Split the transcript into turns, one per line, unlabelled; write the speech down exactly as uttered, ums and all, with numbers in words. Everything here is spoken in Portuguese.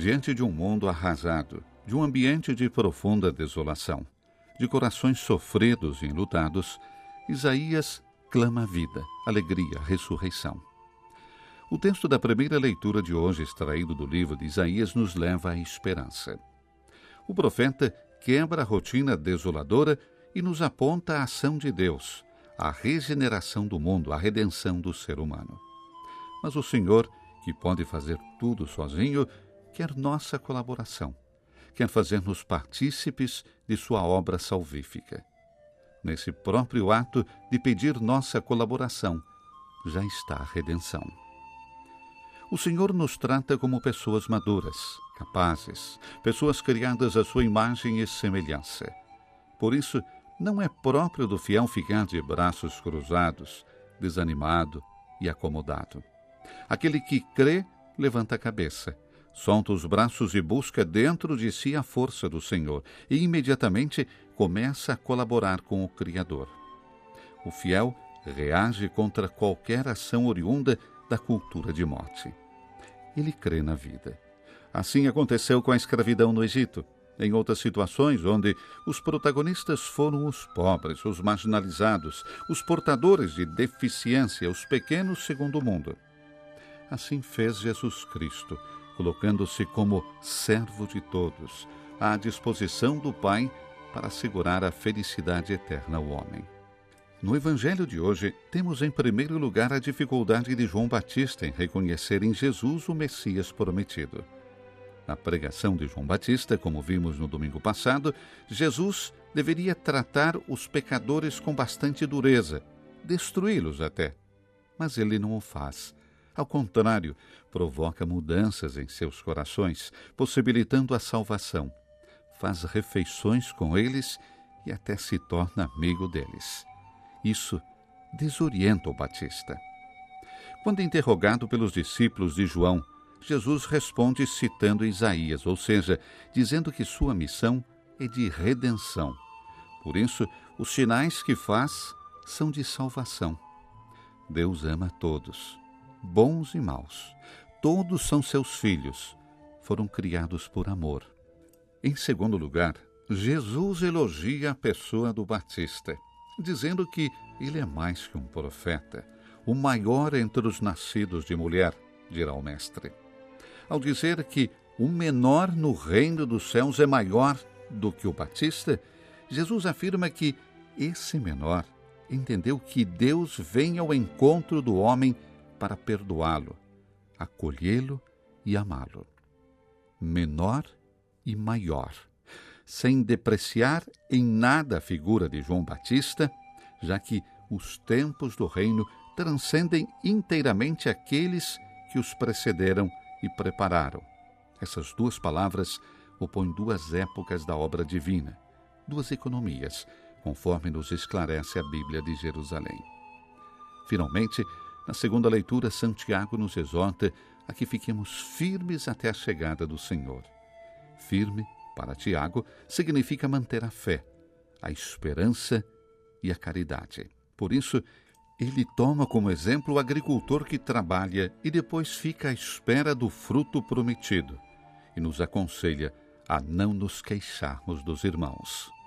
Diante de um mundo arrasado, de um ambiente de profunda desolação, de corações sofridos e enlutados, Isaías clama vida, alegria, ressurreição. O texto da primeira leitura de hoje, extraído do livro de Isaías, nos leva à esperança. O profeta quebra a rotina desoladora e nos aponta a ação de Deus, a regeneração do mundo, a redenção do ser humano. Mas o Senhor, que pode fazer tudo sozinho, quer nossa colaboração, quer fazer-nos partícipes de sua obra salvífica. Nesse próprio ato de pedir nossa colaboração, já está a redenção. O Senhor nos trata como pessoas maduras, capazes, pessoas criadas à sua imagem e semelhança. Por isso, não é próprio do fiel ficar de braços cruzados, desanimado e acomodado. Aquele que crê, levanta a cabeça, solta os braços e busca dentro de si a força do Senhor e imediatamente começa a colaborar com o Criador. O fiel reage contra qualquer ação oriunda da cultura de morte. Ele crê na vida. Assim aconteceu com a escravidão no Egito. Em outras situações, onde os protagonistas foram os pobres, os marginalizados, os portadores de deficiência, os pequenos segundo o mundo. Assim fez Jesus Cristo, colocando-se como servo de todos, à disposição do Pai para assegurar a felicidade eterna ao homem. No Evangelho de hoje, temos em primeiro lugar a dificuldade de João Batista em reconhecer em Jesus o Messias prometido. Na pregação de João Batista, como vimos no domingo passado, Jesus deveria tratar os pecadores com bastante dureza, destruí-los até. Mas ele não o faz. Ao contrário, provoca mudanças em seus corações, possibilitando a salvação. Faz refeições com eles e até se torna amigo deles. Isso desorienta o Batista. Quando interrogado pelos discípulos de João, Jesus responde citando Isaías, ou seja, dizendo que sua missão é de redenção. Por isso, os sinais que faz são de salvação. Deus ama todos, bons e maus. Todos são seus filhos, foram criados por amor. Em segundo lugar, Jesus elogia a pessoa do Batista, dizendo que ele é mais que um profeta, o maior entre os nascidos de mulher, dirá o mestre. Ao dizer que o menor no reino dos céus é maior do que o Batista, Jesus afirma que esse menor entendeu que Deus vem ao encontro do homem para perdoá-lo, acolhê-lo e amá-lo. Menor e maior, sem depreciar em nada a figura de João Batista, já que os tempos do reino transcendem inteiramente aqueles que os precederam e prepararam. Essas duas palavras opõem duas épocas da obra divina, duas economias, conforme nos esclarece a Bíblia de Jerusalém. Finalmente, na segunda leitura, Santiago nos exorta a que fiquemos firmes até a chegada do Senhor. Firme, para Tiago, significa manter a fé, a esperança e a caridade. Por isso, ele toma como exemplo o agricultor que trabalha e depois fica à espera do fruto prometido e nos aconselha a não nos queixarmos dos irmãos.